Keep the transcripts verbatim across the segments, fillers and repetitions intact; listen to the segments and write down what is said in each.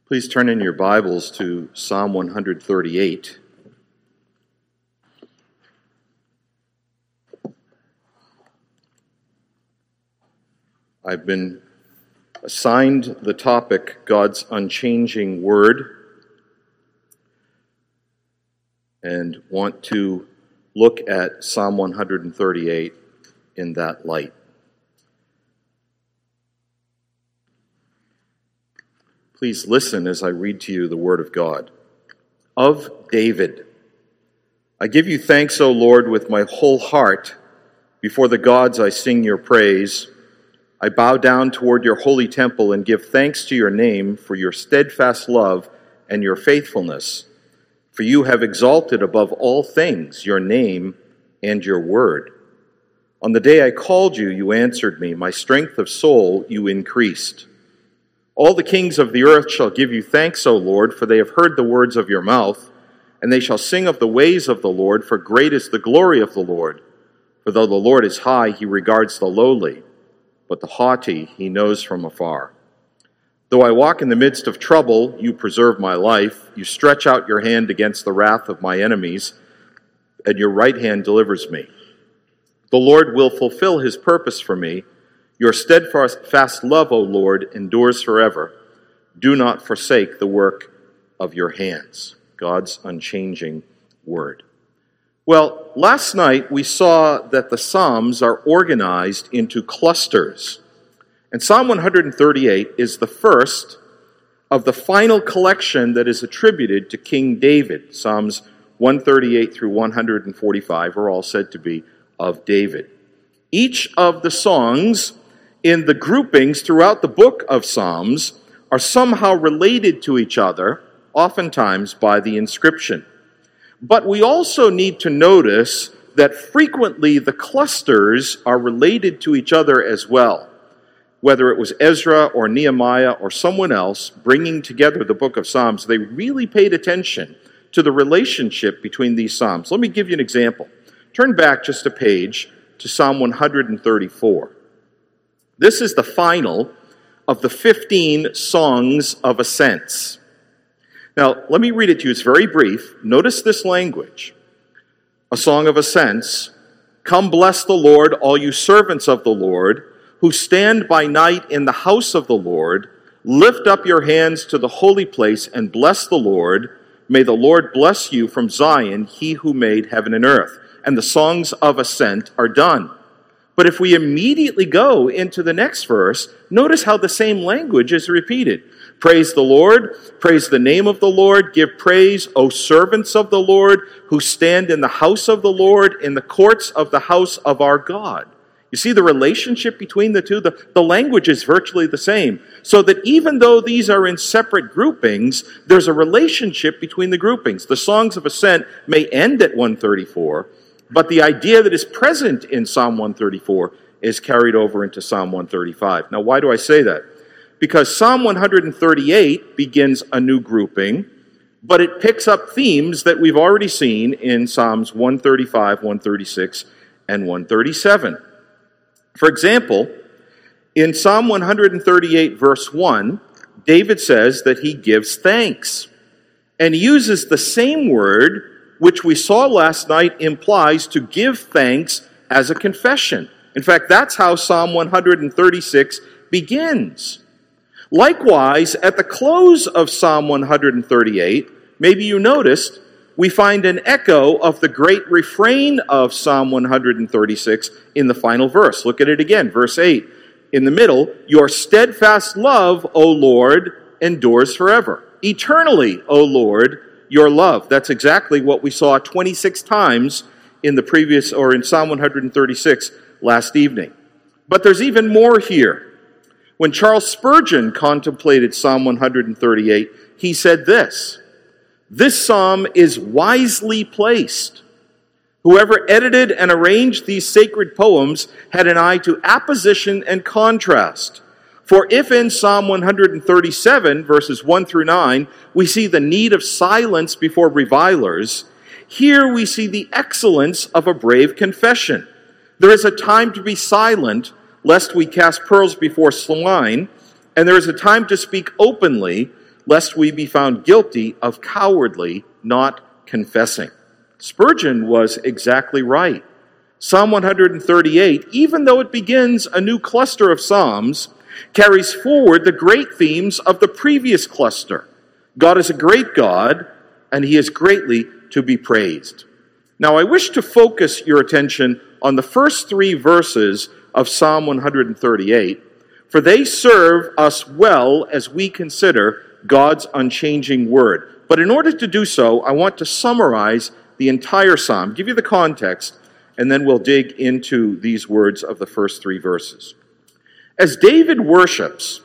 Please turn in your Bibles to Psalm one thirty-eight. I've been assigned the topic, God's Unchanging Word, and want to look at Psalm one thirty-eight in that light. Please listen as I read to you the Word of God. Of David, I give you thanks, O Lord, with my whole heart. Before the gods I sing your praise. I bow down toward your holy temple and give thanks to your name for your steadfast love and your faithfulness. For you have exalted above all things your name and your word. On the day I called you, you answered me. My strength of soul you increased. All the kings of the earth shall give you thanks, O Lord, for they have heard the words of your mouth, and they shall sing of the ways of the Lord, for great is the glory of the Lord. For though the Lord is high, he regards the lowly, but the haughty he knows from afar. Though I walk in the midst of trouble, you preserve my life. You stretch out your hand against the wrath of my enemies, and your right hand delivers me. The Lord will fulfill his purpose for me. Your steadfast love, O Lord, endures forever. Do not forsake the work of your hands. God's unchanging word. Well, last night we saw that the Psalms are organized into clusters. And Psalm one thirty-eight is the first of the final collection that is attributed to King David. Psalms one thirty-eight through one forty-five are all said to be of David. Each of the songs in the groupings throughout the book of Psalms are somehow related to each other, oftentimes by the inscription. But we also need to notice that frequently the clusters are related to each other as well. Whether it was Ezra or Nehemiah or someone else bringing together the book of Psalms, they really paid attention to the relationship between these Psalms. Let me give you an example. Turn back just a page to Psalm one thirty-four. This is the final of the fifteen songs of ascents. Now, let me read it to you. It's very brief. Notice this language. A song of ascents. Come bless the Lord, all you servants of the Lord, who stand by night in the house of the Lord. Lift up your hands to the holy place and bless the Lord. May the Lord bless you from Zion, he who made heaven and earth. And the songs of ascent are done. But if we immediately go into the next verse, notice how the same language is repeated. Praise the Lord, praise the name of the Lord, give praise, O servants of the Lord, who stand in the house of the Lord, in the courts of the house of our God. You see the relationship between the two? The, the language is virtually the same. So that even though these are in separate groupings, there's a relationship between the groupings. The songs of ascent may end at one thirty-four, but the idea that is present in Psalm one thirty-four is carried over into Psalm one thirty-five. Now, why do I say that? Because Psalm one thirty-eight begins a new grouping, but it picks up themes that we've already seen in Psalms one thirty-five, one thirty-six, and one thirty-seven. For example, in Psalm one thirty-eight, verse one, David says that he gives thanks, and he uses the same word which we saw last night implies to give thanks as a confession. In fact, that's how Psalm one thirty-six begins. Likewise, at the close of Psalm one thirty-eight, maybe you noticed, we find an echo of the great refrain of Psalm one thirty-six in the final verse. Look at it again, verse eight. In the middle, your steadfast love, O Lord, endures forever. Eternally, O Lord, your love. That's exactly what we saw twenty-six times in the previous, or in Psalm one thirty-six last evening. But there's even more here. When Charles Spurgeon contemplated Psalm one thirty-eight, he said this, "This psalm is wisely placed. Whoever edited and arranged these sacred poems had an eye to apposition and contrast. For if in Psalm one thirty-seven, verses one through nine, we see the need of silence before revilers, here we see the excellence of a brave confession. There is a time to be silent, lest we cast pearls before swine, and there is a time to speak openly, lest we be found guilty of cowardly not confessing. Spurgeon was exactly right. Psalm one thirty-eight, even though it begins a new cluster of psalms, carries forward the great themes of the previous cluster. God is a great God, and he is greatly to be praised. Now, I wish to focus your attention on the first three verses of Psalm one thirty-eight, for they serve us well as we consider God's unchanging word. But in order to do so, I want to summarize the entire psalm, give you the context, and then we'll dig into these words of the first three verses. As David worships,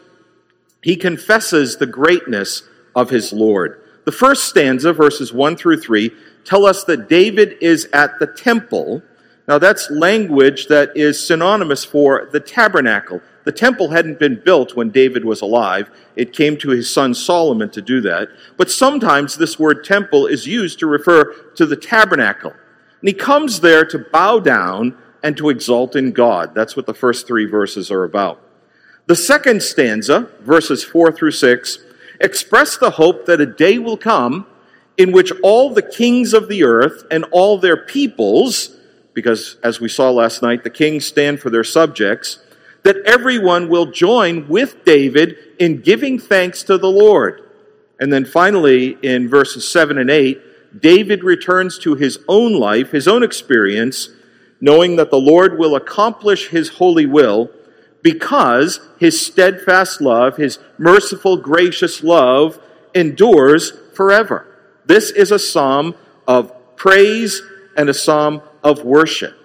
he confesses the greatness of his Lord. The first stanza, verses one through three, tell us that David is at the temple. Now that's language that is synonymous for the tabernacle. The temple hadn't been built when David was alive. It came to his son Solomon to do that. But sometimes this word temple is used to refer to the tabernacle. And he comes there to bow down and to exalt in God. That's what the first three verses are about. The second stanza, verses four through six, express the hope that a day will come in which all the kings of the earth and all their peoples, because as we saw last night, the kings stand for their subjects, that everyone will join with David in giving thanks to the Lord. And then finally, in verses seven and eight, David returns to his own life, his own experience, knowing that the Lord will accomplish his holy will because his steadfast love, his merciful, gracious love, endures forever. This is a psalm of praise and a psalm of worship.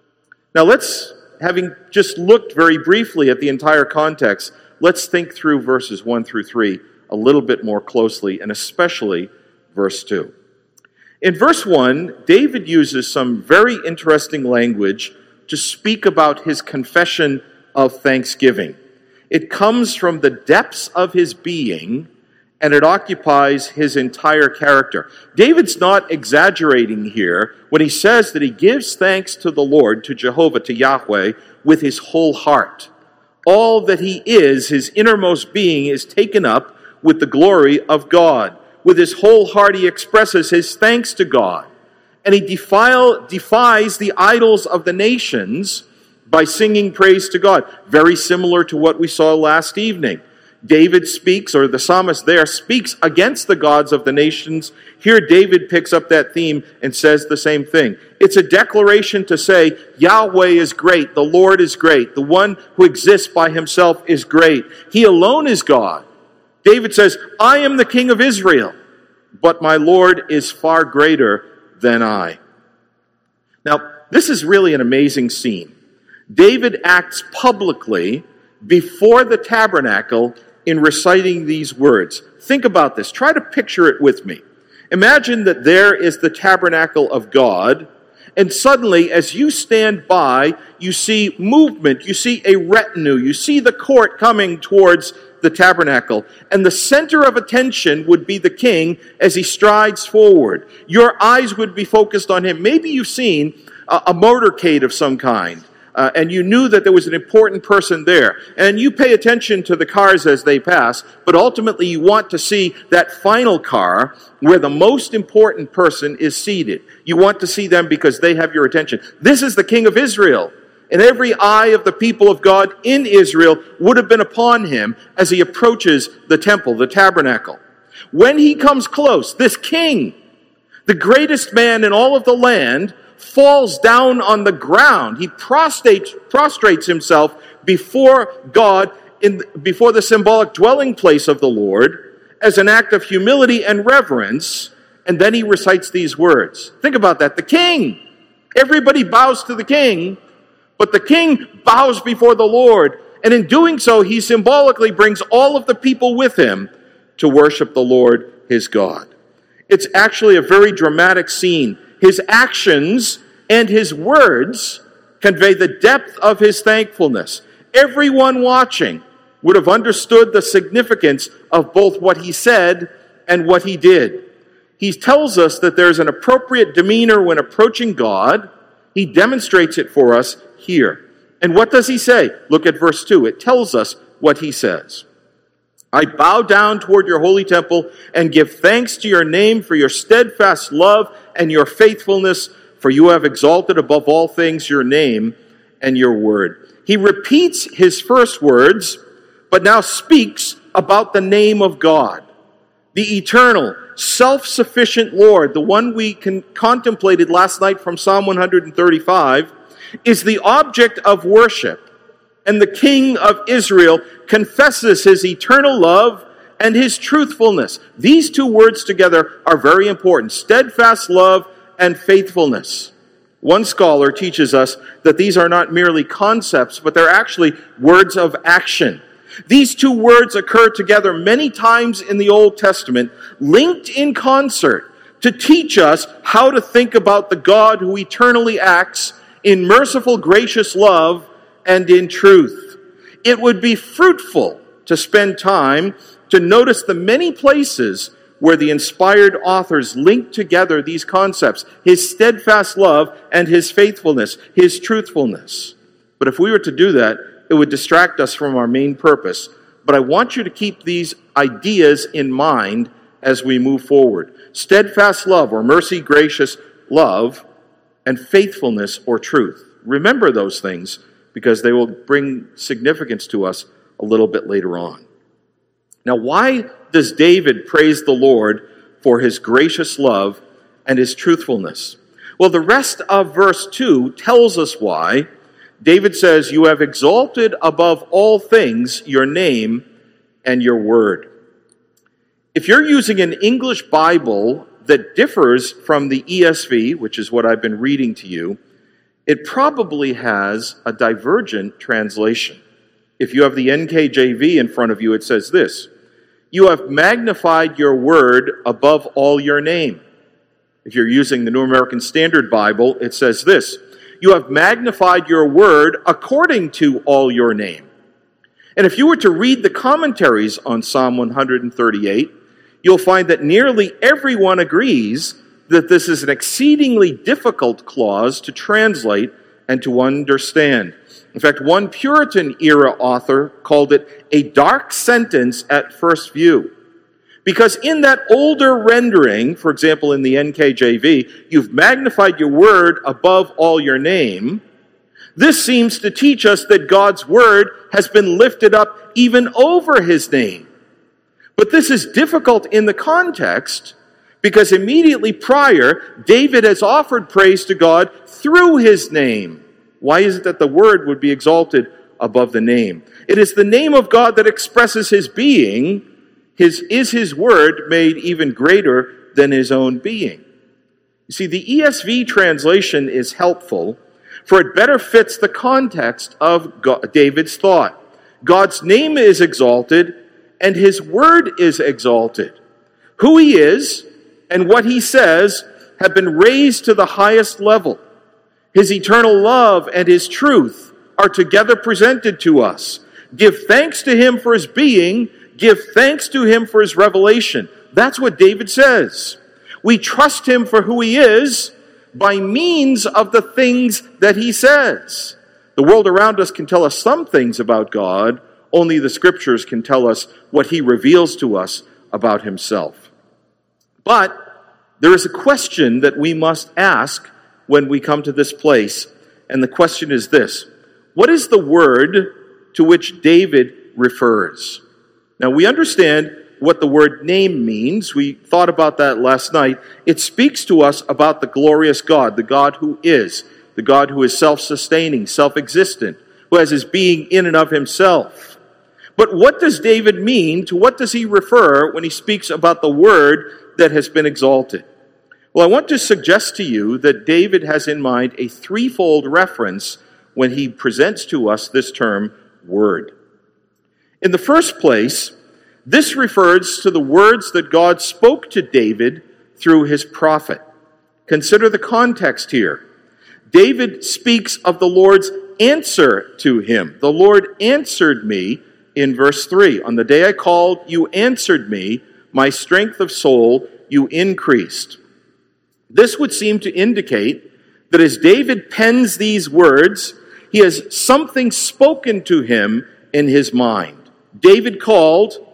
Now let's, having just looked very briefly at the entire context, let's think through verses one through three a little bit more closely, and especially verse two. In verse one, David uses some very interesting language to speak about his confession of thanksgiving. It comes from the depths of his being, and it occupies his entire character. David's not exaggerating here when he says that he gives thanks to the Lord, to Jehovah, to Yahweh, with his whole heart. All that he is, his innermost being, is taken up with the glory of God. With his whole heart, he expresses his thanks to God. And he defile, defies the idols of the nations by singing praise to God. Very similar to what we saw last evening. David speaks, or the psalmist there speaks against the gods of the nations. Here David picks up that theme and says the same thing. It's a declaration to say, Yahweh is great, the Lord is great, the one who exists by himself is great. He alone is God. David says, I am the king of Israel, but my Lord is far greater than I. Now, this is really an amazing scene. David acts publicly before the tabernacle in reciting these words. Think about this. Try to picture it with me. Imagine that there is the tabernacle of God, and suddenly, as you stand by, you see movement, you see a retinue, you see the court coming towards the tabernacle, and the center of attention would be the king as he strides forward. Your eyes would be focused on him. Maybe you've seen a, a motorcade of some kind. Uh, and you knew that there was an important person there. And you pay attention to the cars as they pass, but ultimately you want to see that final car where the most important person is seated. You want to see them because they have your attention. This is the King of Israel. And every eye of the people of God in Israel would have been upon him as he approaches the temple, the tabernacle. When he comes close, this king, the greatest man in all of the land, falls down on the ground. He prostrates, prostrates himself before God, in, before the symbolic dwelling place of the Lord, as an act of humility and reverence, and then he recites these words. Think about that. The king. Everybody bows to the king, but the king bows before the Lord, and in doing so, he symbolically brings all of the people with him to worship the Lord, his God. It's actually a very dramatic scene. His actions and his words convey the depth of his thankfulness. Everyone watching would have understood the significance of both what he said and what he did. He tells us that there's an appropriate demeanor when approaching God. He demonstrates it for us here. And what does he say? Look at verse two. It tells us what he says. I bow down toward your holy temple and give thanks to your name for your steadfast love and your faithfulness, for you have exalted above all things your name and your word. He repeats his first words, but now speaks about the name of God, the eternal, self-sufficient Lord, the one we con- contemplated last night from Psalm one thirty-five, is the object of worship. And the King of Israel confesses his eternal love and his truthfulness. These two words together are very important: steadfast love and faithfulness. One scholar teaches us that these are not merely concepts, but they're actually words of action. These two words occur together many times in the Old Testament, linked in concert to teach us how to think about the God who eternally acts in merciful, gracious love and in truth. It would be fruitful to spend time to notice the many places where the inspired authors link together these concepts: his steadfast love and his faithfulness, his truthfulness. But if we were to do that, it would distract us from our main purpose. But I want you to keep these ideas in mind as we move forward. Steadfast love, or mercy, gracious love, and faithfulness or truth. Remember those things, because they will bring significance to us a little bit later on. Now, why does David praise the Lord for his gracious love and his truthfulness? Well, the rest of verse two tells us why. David says, "You have exalted above all things your name and your word." If you're using an English Bible that differs from the E S V, which is what I've been reading to you, it probably has a divergent translation. If you have the N K J V in front of you, it says this: "You have magnified your word above all your name." If you're using the New American Standard Bible, it says this: "You have magnified your word according to all your name." And if you were to read the commentaries on Psalm one thirty-eight, you'll find that nearly everyone agrees that this is an exceedingly difficult clause to translate and to understand. In fact, one Puritan-era author called it a dark sentence at first view. Because in that older rendering, for example in the N K J V, "You've magnified your word above all your name," this seems to teach us that God's word has been lifted up even over his name. But this is difficult in the context, because immediately prior, David has offered praise to God through his name. Why is it that the word would be exalted above the name? It is the name of God that expresses his being. His is his word made even greater than his own being. You see, the E S V translation is helpful, for it better fits the context of God, David's thought. God's name is exalted, and his word is exalted. Who he is and what he says have been raised to the highest level. His eternal love and his truth are together presented to us. Give thanks to him for his being. Give thanks to him for his revelation. That's what David says. We trust him for who he is by means of the things that he says. The world around us can tell us some things about God. Only the scriptures can tell us what he reveals to us about himself. But there is a question that we must ask when we come to this place, and the question is this: what is the word to which David refers? Now, we understand what the word name means. We thought about that last night. It speaks to us about the glorious God, the God who is, the God who is self-sustaining, self-existent, who has his being in and of himself. But what does David mean? To what does he refer when he speaks about the word that has been exalted? Well, I want to suggest to you that David has in mind a threefold reference when he presents to us this term, word. In the first place, this refers to the words that God spoke to David through his prophet. Consider the context here. David speaks of the Lord's answer to him. The Lord answered me in verse three. On the day I called, you answered me. My strength of soul you increased. This would seem to indicate that as David pens these words, he has something spoken to him in his mind. David called,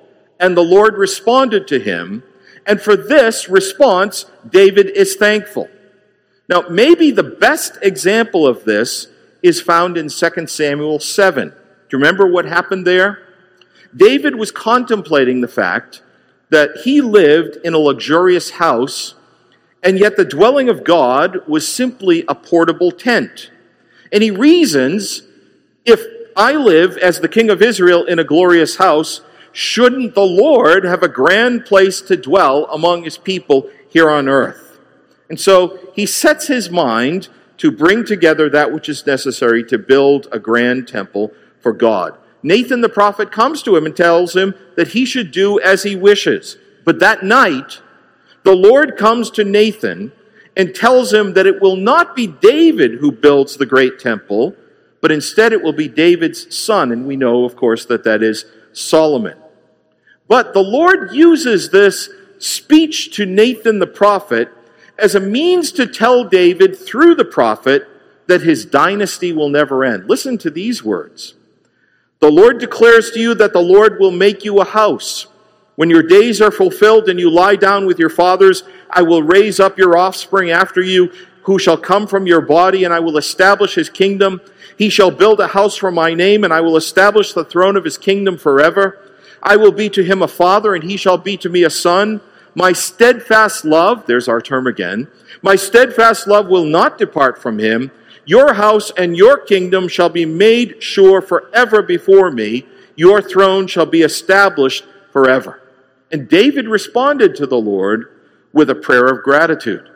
and the Lord responded to him. And for this response, David is thankful. Now, maybe the best example of this is found in Second Samuel seven. Do you remember what happened there? David was contemplating the fact that he lived in a luxurious house, and yet the dwelling of God was simply a portable tent. And he reasons, if I live as the king of Israel in a glorious house, shouldn't the Lord have a grand place to dwell among his people here on earth? And so he sets his mind to bring together that which is necessary to build a grand temple for God. Nathan the prophet comes to him and tells him that he should do as he wishes. But that night, the Lord comes to Nathan and tells him that it will not be David who builds the great temple, but instead it will be David's son. And we know, of course, that that is Solomon. But the Lord uses this speech to Nathan the prophet as a means to tell David through the prophet that his dynasty will never end. Listen to these words. The Lord declares to you that the Lord will make you a house. When your days are fulfilled and you lie down with your fathers, I will raise up your offspring after you, who shall come from your body, and I will establish his kingdom. He shall build a house for my name, and I will establish the throne of his kingdom forever. I will be to him a father, and he shall be to me a son. My steadfast love, there's our term again, my steadfast love will not depart from him. Your house and your kingdom shall be made sure forever before me. Your throne shall be established forever. And David responded to the Lord with a prayer of gratitude.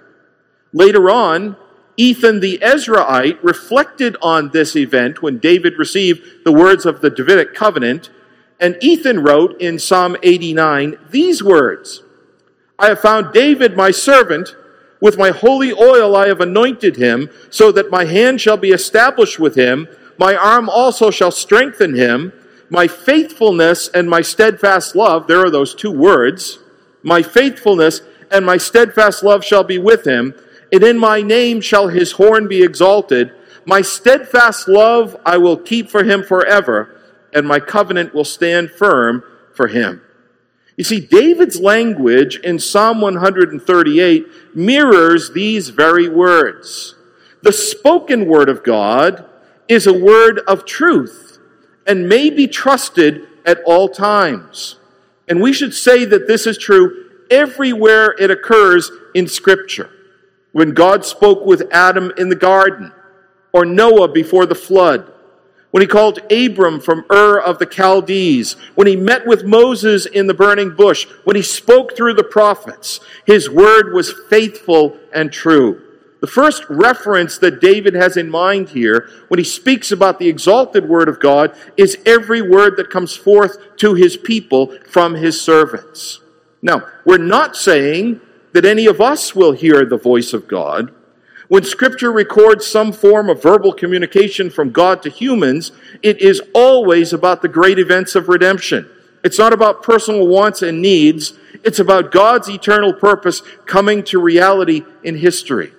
Later on, Ethan the Ezraite reflected on this event when David received the words of the Davidic covenant, and Ethan wrote in Psalm eighty-nine these words, I have found David my servant, with my holy oil I have anointed him, so that my hand shall be established with him, my arm also shall strengthen him, my faithfulness and my steadfast love, there are those two words, my faithfulness and my steadfast love shall be with him, and in my name shall his horn be exalted. My steadfast love I will keep for him forever, and my covenant will stand firm for him. You see, David's language in Psalm one thirty-eight mirrors these very words. The spoken word of God is a word of truth and may be trusted at all times. And we should say that this is true everywhere it occurs in Scripture. When God spoke with Adam in the garden, or Noah before the flood, when he called Abram from Ur of the Chaldees, when he met with Moses in the burning bush, when he spoke through the prophets, his word was faithful and true. The first reference that David has in mind here, when he speaks about the exalted word of God, is every word that comes forth to his people from his servants. Now, we're not saying that any of us will hear the voice of God. When Scripture records some form of verbal communication from God to humans, it is always about the great events of redemption. It's not about personal wants and needs. It's about God's eternal purpose coming to reality in history.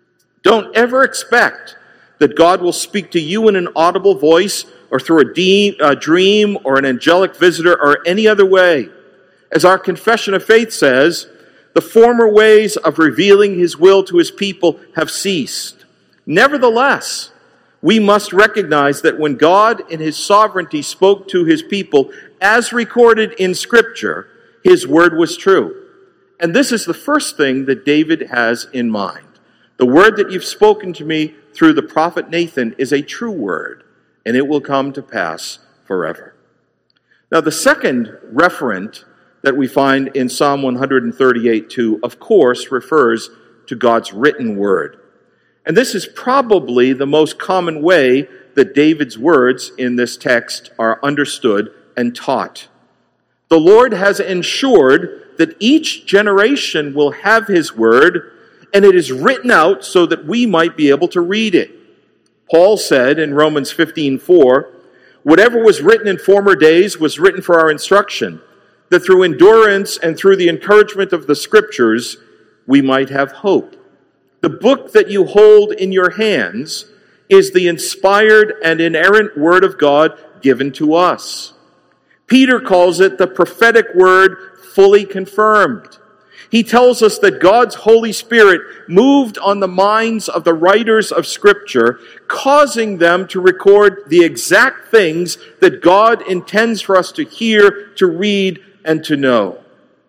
Don't ever expect that God will speak to you in an audible voice or through a, de- a dream or an angelic visitor or any other way. As our confession of faith says, the former ways of revealing his will to his people have ceased. Nevertheless, we must recognize that when God in his sovereignty spoke to his people, as recorded in Scripture, his word was true. And this is the first thing that David has in mind. The word that you've spoken to me through the prophet Nathan is a true word, and it will come to pass forever. Now, the second referent that we find in Psalm one thirty-eight two, of course, refers to God's written word. And this is probably the most common way that David's words in this text are understood and taught. The Lord has ensured that each generation will have his word, and it is written out so that we might be able to read it. Paul said in Romans fifteen four, whatever was written in former days was written for our instruction, that through endurance and through the encouragement of the Scriptures, we might have hope. The book that you hold in your hands is the inspired and inerrant Word of God given to us. Peter calls it the prophetic word fully confirmed. He tells us that God's Holy Spirit moved on the minds of the writers of Scripture, causing them to record the exact things that God intends for us to hear, to read, and to know.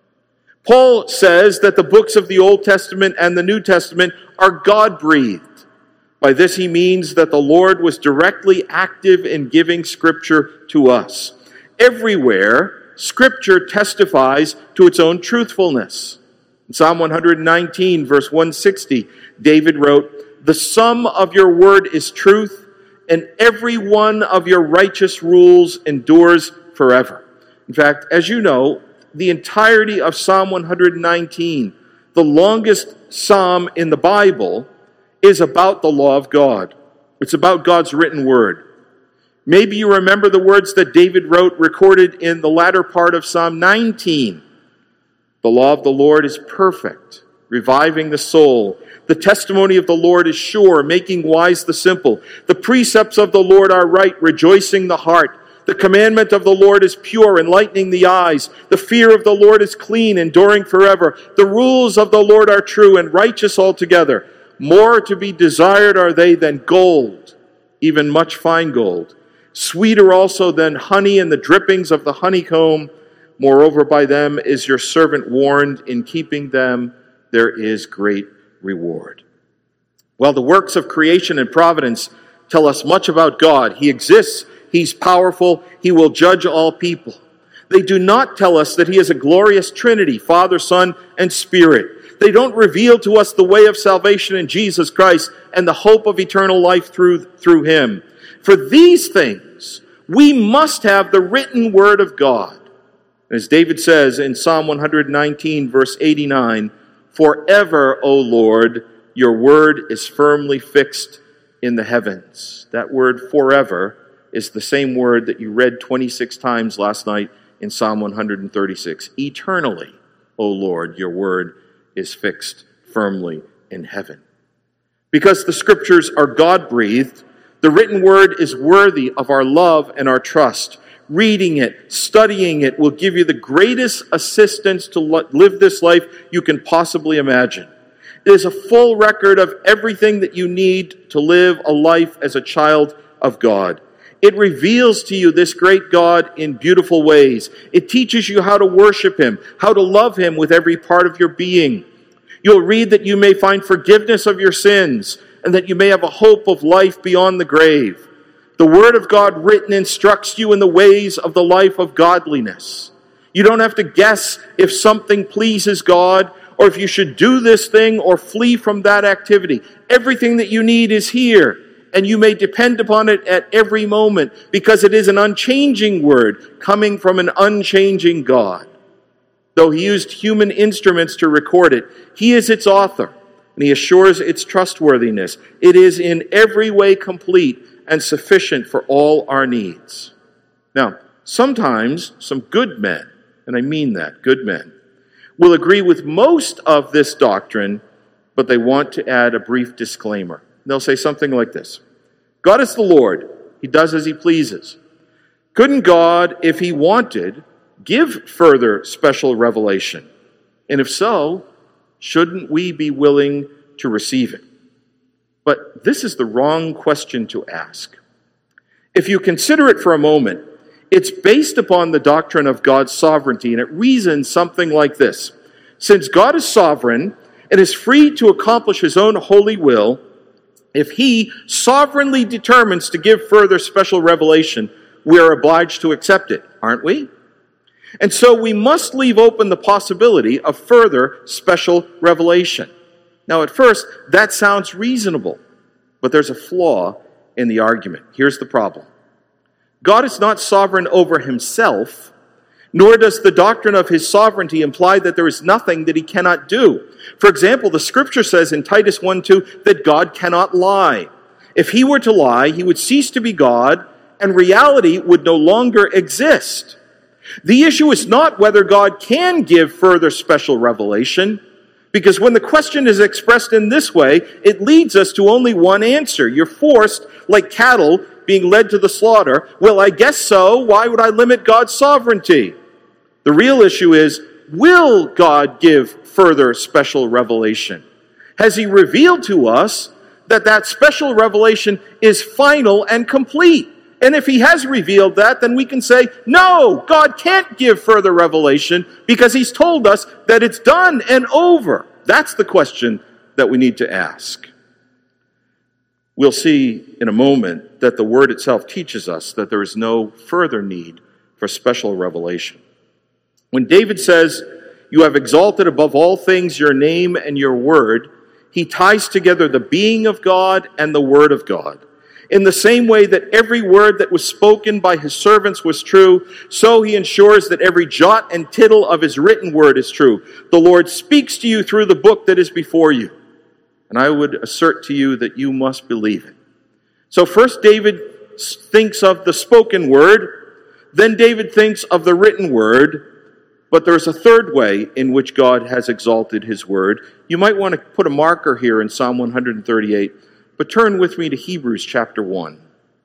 Paul says that the books of the Old Testament and the New Testament are God-breathed. By this he means that the Lord was directly active in giving Scripture to us. Everywhere, Scripture testifies to its own truthfulness. In Psalm one nineteen, verse one sixty, David wrote, "The sum of your word is truth, and every one of your righteous rules endures forever." In fact, as you know, the entirety of Psalm one nineteen, the longest psalm in the Bible, is about the law of God. It's about God's written word. Maybe you remember the words that David wrote recorded in the latter part of Psalm nineteen. The law of the Lord is perfect, reviving the soul. The testimony of the Lord is sure, making wise the simple. The precepts of the Lord are right, rejoicing the heart. The commandment of the Lord is pure, enlightening the eyes. The fear of the Lord is clean, enduring forever. The rules of the Lord are true and righteous altogether. More to be desired are they than gold, even much fine gold. Sweeter also than honey and the drippings of the honeycomb. Moreover, by them is your servant warned. In keeping them, there is great reward. Well, the works of creation and providence tell us much about God. He exists. He's powerful. He will judge all people. They do not tell us that he is a glorious Trinity, Father, Son, and Spirit. They don't reveal to us the way of salvation in Jesus Christ and the hope of eternal life through, through him. For these things, we must have the written word of God. As David says in Psalm one nineteen, verse eighty-nine, "Forever, O Lord, your word is firmly fixed in the heavens." That word forever is the same word that you read twenty-six times last night in Psalm one thirty-six. Eternally, O Lord, your word is fixed firmly in heaven. Because the Scriptures are God-breathed, the written word is worthy of our love and our trust. Reading it, studying it will give you the greatest assistance to live this life you can possibly imagine. It is a full record of everything that you need to live a life as a child of God. It reveals to you this great God in beautiful ways. It teaches you how to worship him, how to love him with every part of your being. You'll read that you may find forgiveness of your sins and that you may have a hope of life beyond the grave. The Word of God written instructs you in the ways of the life of godliness. You don't have to guess if something pleases God or if you should do this thing or flee from that activity. Everything that you need is here, and you may depend upon it at every moment because it is an unchanging Word coming from an unchanging God. Though he used human instruments to record it, he is its author, and he assures its trustworthiness. It is in every way complete and sufficient for all our needs. Now, sometimes some good men, and I mean that, good men, will agree with most of this doctrine, but they want to add a brief disclaimer. They'll say something like this: God is the Lord. He does as he pleases. Couldn't God, if he wanted, give further special revelation? And if so, shouldn't we be willing to receive it? But this is the wrong question to ask. If you consider it for a moment, it's based upon the doctrine of God's sovereignty, and it reasons something like this. Since God is sovereign and is free to accomplish his own holy will, if he sovereignly determines to give further special revelation, we are obliged to accept it, aren't we? And so we must leave open the possibility of further special revelation. Now, at first, that sounds reasonable, but there's a flaw in the argument. Here's the problem. God is not sovereign over himself, nor does the doctrine of his sovereignty imply that there is nothing that he cannot do. For example, the Scripture says in Titus one two that God cannot lie. If he were to lie, he would cease to be God, and reality would no longer exist. The issue is not whether God can give further special revelation, because when the question is expressed in this way, it leads us to only one answer. You're forced, like cattle, being led to the slaughter. Well, I guess so. Why would I limit God's sovereignty? The real issue is, will God give further special revelation? Has he revealed to us that that special revelation is final and complete? And if he has revealed that, then we can say, no, God can't give further revelation because he's told us that it's done and over. That's the question that we need to ask. We'll see in a moment that the word itself teaches us that there is no further need for special revelation. When David says, you have exalted above all things your name and your word, he ties together the being of God and the word of God. In the same way that every word that was spoken by his servants was true, so he ensures that every jot and tittle of his written word is true. The Lord speaks to you through the book that is before you. And I would assert to you that you must believe it. So first David thinks of the spoken word, then David thinks of the written word, but there's a third way in which God has exalted his word. You might want to put a marker here in Psalm one thirty-eight, but turn with me to Hebrews chapter one.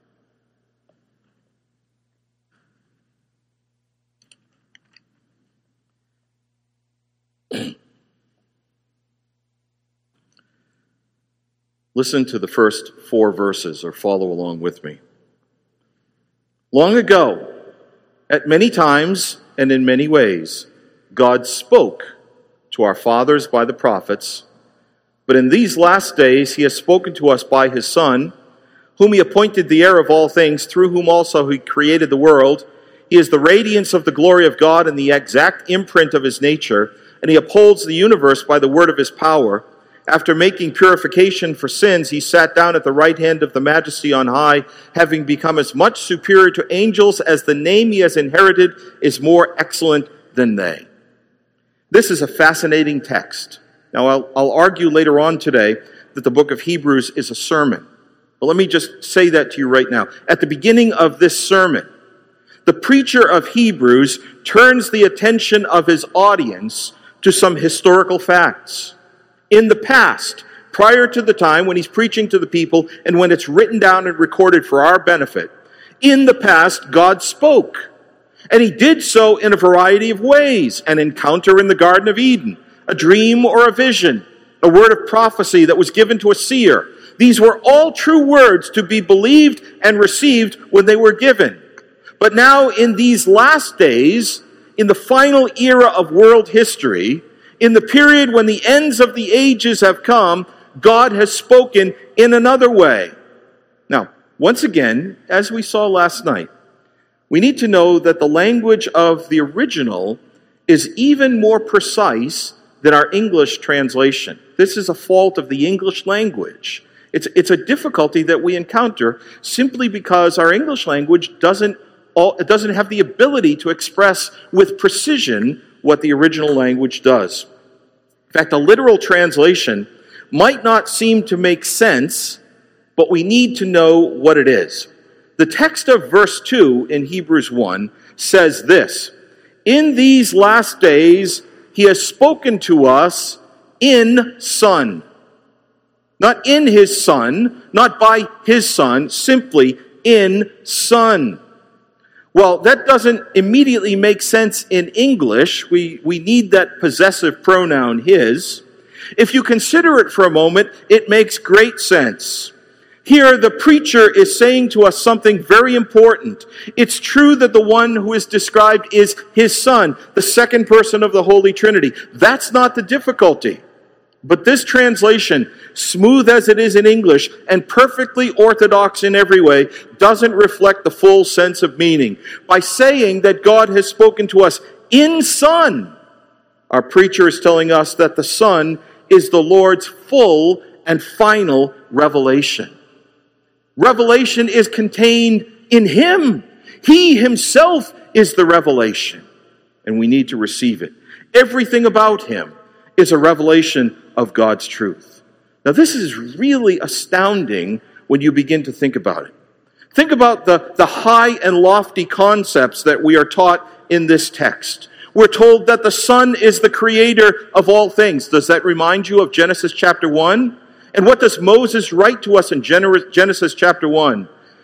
Listen to the first four verses, or follow along with me. Long ago, at many times and in many ways, God spoke to our fathers by the prophets, but in these last days he has spoken to us by his Son, whom he appointed the heir of all things, through whom also he created the world. He is the radiance of the glory of God and the exact imprint of his nature, and he upholds the universe by the word of his power. After making purification for sins, he sat down at the right hand of the Majesty on high, having become as much superior to angels as the name he has inherited is more excellent than they. This is a fascinating text. Now, I'll, I'll argue later on today that the book of Hebrews is a sermon. But let me just say that to you right now. At the beginning of this sermon, the preacher of Hebrews turns the attention of his audience to some historical facts. In the past, prior to the time when he's preaching to the people and when it's written down and recorded for our benefit, in the past, God spoke. And he did so in a variety of ways. An encounter in the Garden of Eden, a dream or a vision, a word of prophecy that was given to a seer. These were all true words to be believed and received when they were given. But now in these last days, in the final era of world history, in the period when the ends of the ages have come, God has spoken in another way. Now, once again, as we saw last night, we need to know that the language of the original is even more precise than our English translation. This is a fault of the English language. It's, it's a difficulty that we encounter simply because our English language doesn't, all, it doesn't have the ability to express with precision what the original language does. In fact, a literal translation might not seem to make sense, but we need to know what it is. The text of verse two in Hebrews one says this: in these last days he has spoken to us in Son. Not in his Son, not by his Son, simply in Son. Well, that doesn't immediately make sense in English. We, we need that possessive pronoun his. If you consider it for a moment, it makes great sense. Here, the preacher is saying to us something very important. It's true that the one who is described is his Son, the second person of the Holy Trinity. That's not the difficulty. But this translation, smooth as it is in English and perfectly orthodox in every way, doesn't reflect the full sense of meaning. By saying that God has spoken to us in Son, our preacher is telling us that the Son is the Lord's full and final revelation. Revelation is contained in Him. He Himself is the revelation, and we need to receive it. Everything about Him is a revelation of God's truth. Now, this is really astounding when you begin to think about it. Think about the, the high and lofty concepts that we are taught in this text. We're told that the Son is the creator of all things. Does that remind you of Genesis chapter one? And what does Moses write to us in Genesis chapter one?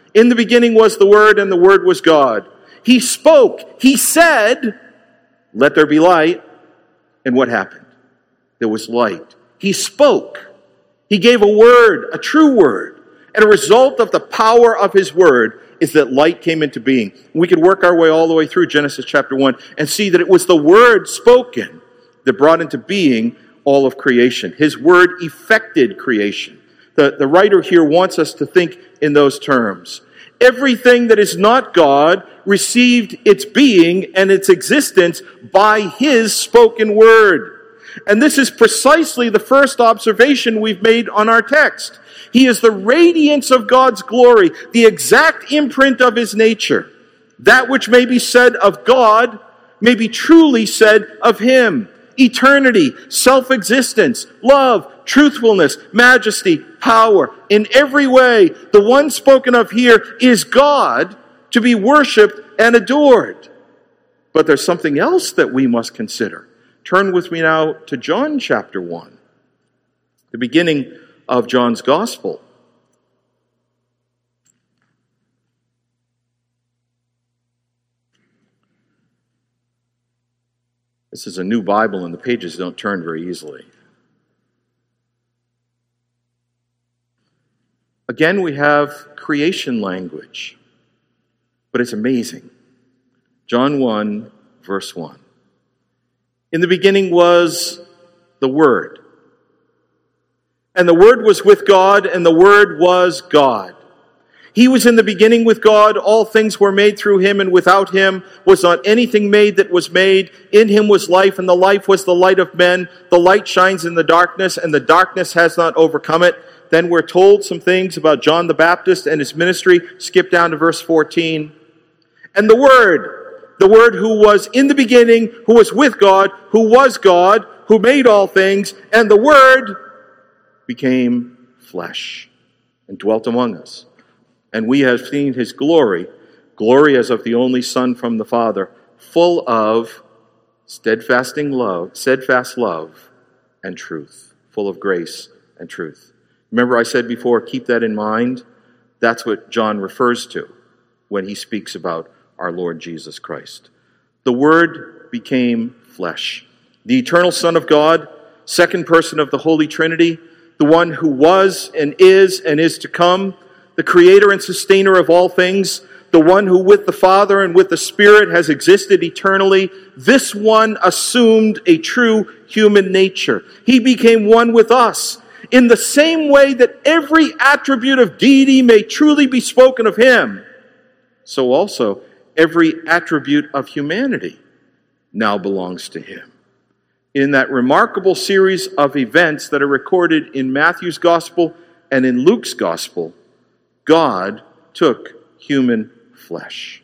In the beginning was the Word, and the Word was God. He spoke. He said, let there be light. And what happened? There was light. He spoke. He gave a word, a true word. And a result of the power of his word is that light came into being. We could work our way all the way through Genesis chapter one and see that it was the word spoken that brought into being all of creation. His word effected creation. The, the writer here wants us to think in those terms. Everything that is not God received its being and its existence by his spoken word. And this is precisely the first observation we've made on our text. He is the radiance of God's glory, the exact imprint of his nature. That which may be said of God may be truly said of him. Eternity, self-existence, love, truthfulness, majesty, power. In every way, the one spoken of here is God to be worshipped and adored. But there's something else that we must consider. Turn with me now to John chapter one, the beginning of John's Gospel. This is a new Bible, and the pages don't turn very easily. Again, we have creation language, but it's amazing. John one, verse one. In the beginning was the Word. And the Word was with God, and the Word was God. He was in the beginning with God. All things were made through him, and without him was not anything made that was made. In him was life, and the life was the light of men. The light shines in the darkness, and the darkness has not overcome it. Then we're told some things about John the Baptist and his ministry. Skip down to verse fourteen. And the Word, the Word who was in the beginning, who was with God, who was God, who made all things, and the Word became flesh and dwelt among us. And we have seen his glory, glory as of the only Son from the Father, full of steadfasting love, steadfast love and truth, full of grace and truth. Remember I said before, keep that in mind. That's what John refers to when he speaks about our Lord Jesus Christ. The Word became flesh. The eternal Son of God, second person of the Holy Trinity, the one who was and is and is to come, the creator and sustainer of all things, the one who with the Father and with the Spirit has existed eternally, this one assumed a true human nature. He became one with us in the same way that every attribute of deity may truly be spoken of him. So also every attribute of humanity now belongs to him. In that remarkable series of events that are recorded in Matthew's Gospel and in Luke's Gospel, God took human flesh.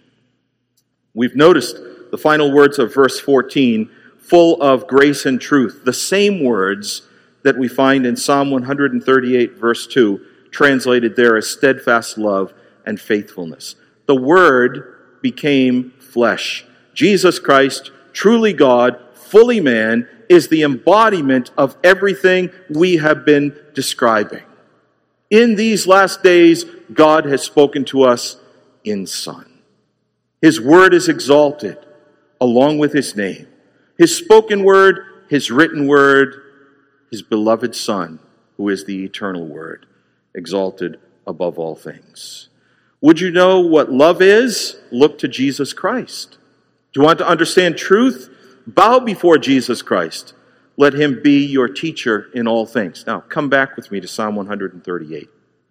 We've noticed the final words of verse fourteen, full of grace and truth, the same words that we find in Psalm one thirty-eight, verse two, translated there as steadfast love and faithfulness. The Word became flesh. Jesus Christ, truly God, fully man, is the embodiment of everything we have been describing. In these last days, God has spoken to us in Son. His word is exalted along with his name. His spoken word, his written word, his beloved Son, who is the eternal word, exalted above all things. Would you know what love is? Look to Jesus Christ. Do you want to understand truth? Bow before Jesus Christ. Let him be your teacher in all things. Now, come back with me to Psalm one thirty-eight.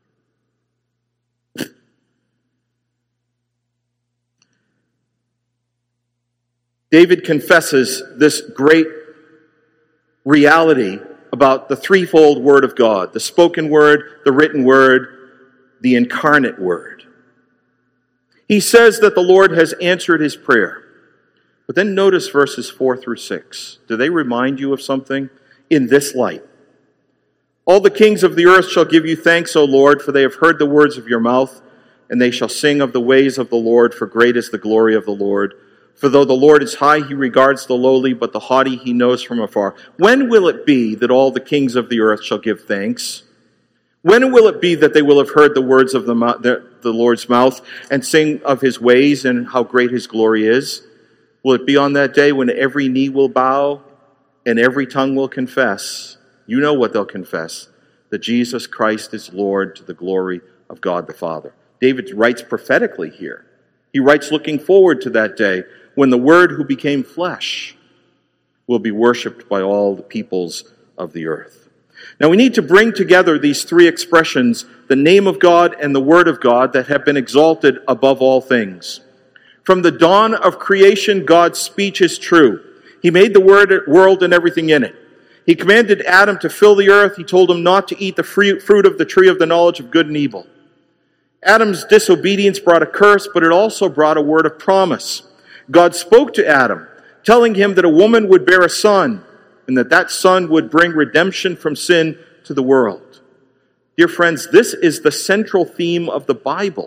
David confesses this great reality about the threefold Word of God, the spoken word, the written word, the incarnate word. He says that the Lord has answered his prayer. But then notice verses four through six. Do they remind you of something? In this light. All the kings of the earth shall give you thanks, O Lord, for they have heard the words of your mouth, and they shall sing of the ways of the Lord, for great is the glory of the Lord. For though the Lord is high, he regards the lowly, but the haughty he knows from afar. When will it be that all the kings of the earth shall give thanks? When will it be that they will have heard the words of the the Lord's mouth and sing of his ways and how great his glory is? Will it be on that day when every knee will bow and every tongue will confess? You know what they'll confess, that Jesus Christ is Lord, to the glory of God the Father. David writes prophetically here. He writes looking forward to that day when the Word who became flesh will be worshipped by all the peoples of the earth. Now we need to bring together these three expressions, the name of God and the Word of God, that have been exalted above all things. From the dawn of creation, God's speech is true. He made the world and everything in it. He commanded Adam to fill the earth. He told him not to eat the fruit of the tree of the knowledge of good and evil. Adam's disobedience brought a curse, but it also brought a word of promise. God spoke to Adam, telling him that a woman would bear a son, and that that son would bring redemption from sin to the world. Dear friends, this is the central theme of the Bible.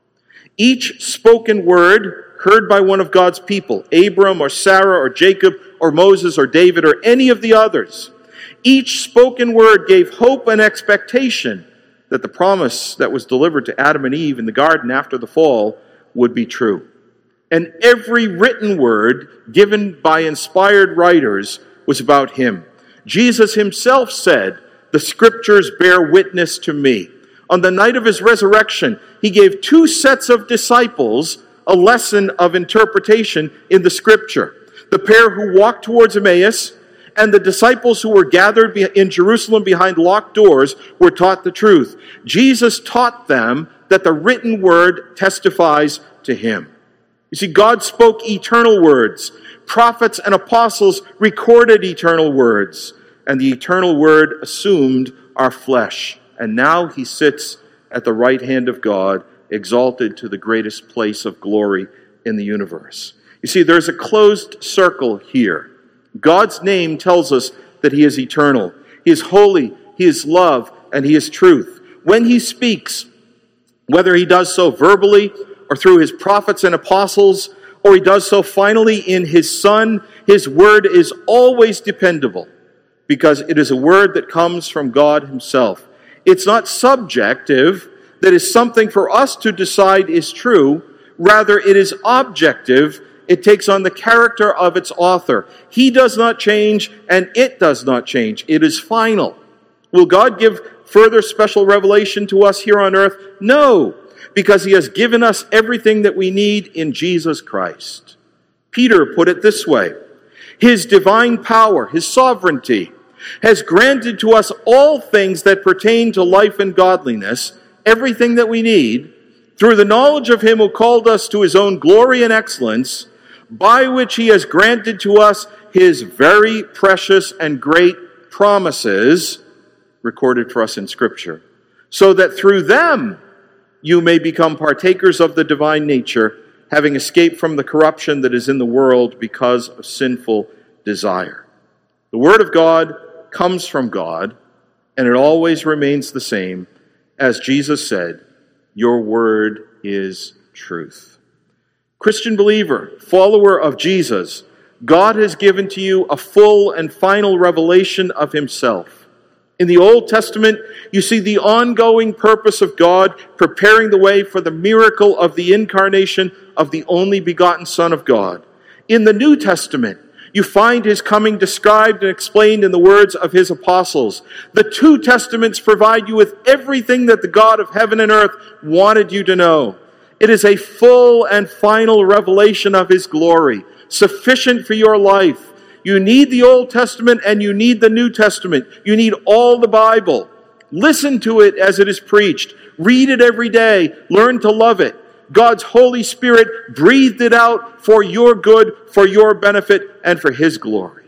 Each spoken word heard by one of God's people, Abram or Sarah or Jacob or Moses or David or any of the others, each spoken word gave hope and expectation that the promise that was delivered to Adam and Eve in the garden after the fall would be true. And every written word given by inspired writers was about him. Jesus himself said, "The scriptures bear witness to me." On the night of his resurrection, he gave two sets of disciples a lesson of interpretation in the scripture. The pair who walked towards Emmaus and the disciples who were gathered in Jerusalem behind locked doors were taught the truth. Jesus taught them that the written word testifies to him. You see, God spoke eternal words. Prophets and apostles recorded eternal words, and the eternal word assumed our flesh. And now he sits at the right hand of God, exalted to the greatest place of glory in the universe. You see, there's a closed circle here. God's name tells us that he is eternal. He is holy, he is love, and he is truth. When he speaks, whether he does so verbally or through his prophets and apostles, or he does so finally in his Son, his word is always dependable because it is a word that comes from God himself. It's not subjective, that is something for us to decide is true. Rather, it is objective. It takes on the character of its author. He does not change, and it does not change. It is final. Will God give further special revelation to us here on earth? No, because he has given us everything that we need in Jesus Christ. Peter put it this way: his divine power, his sovereignty, has granted to us all things that pertain to life and godliness, everything that we need, through the knowledge of him who called us to his own glory and excellence, by which he has granted to us his very precious and great promises, recorded for us in Scripture, so that through them you may become partakers of the divine nature, having escaped from the corruption that is in the world because of sinful desire. The Word of God comes from God, and it always remains the same. As Jesus said, your word is truth. Christian believer, follower of Jesus, God has given to you a full and final revelation of himself. In the Old Testament, you see the ongoing purpose of God preparing the way for the miracle of the incarnation of the only begotten Son of God. In the New Testament, you find his coming described and explained in the words of his apostles. The two testaments provide you with everything that the God of heaven and earth wanted you to know. It is a full and final revelation of his glory, sufficient for your life. You need the Old Testament and you need the New Testament. You need all the Bible. Listen to it as it is preached. Read it every day. Learn to love it. God's Holy Spirit breathed it out for your good, for your benefit, and for his glory.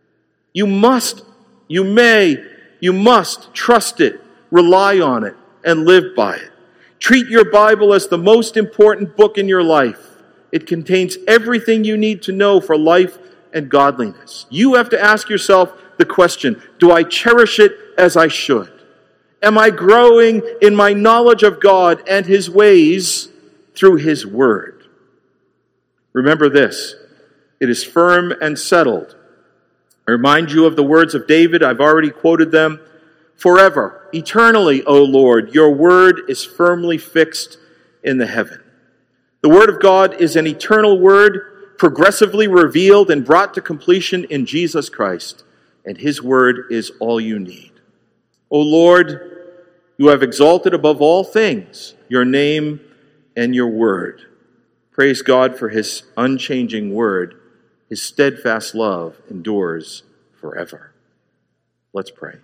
You must, you may, you must trust it, rely on it, and live by it. Treat your Bible as the most important book in your life. It contains everything you need to know for life and godliness. You have to ask yourself the question, do I cherish it as I should? Am I growing in my knowledge of God and his ways through his word? Remember this, it is firm and settled. I remind you of the words of David, I've already quoted them. Forever, eternally, O Lord, your word is firmly fixed in the heaven. The Word of God is an eternal Word, progressively revealed and brought to completion in Jesus Christ, and His Word is all you need. O Lord, you have exalted above all things your name and your Word. Praise God for His unchanging Word. His steadfast love endures forever. Let's pray.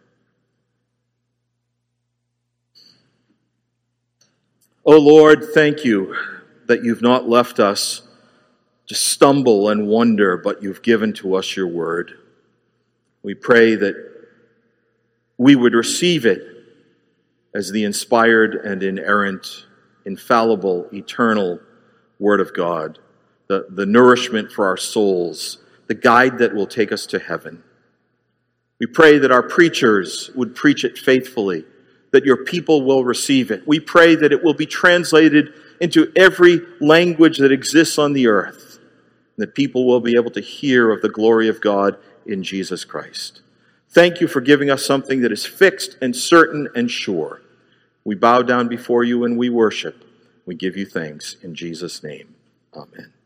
O Lord, thank you that you've not left us to stumble and wonder, but you've given to us your word. We pray that we would receive it as the inspired and inerrant, infallible, eternal Word of God, the, the nourishment for our souls, the guide that will take us to heaven. We pray that our preachers would preach it faithfully, that your people will receive it. We pray that it will be translated into every language that exists on the earth, and that people will be able to hear of the glory of God in Jesus Christ. Thank you for giving us something that is fixed and certain and sure. We bow down before you and we worship. We give you thanks in Jesus' name. Amen.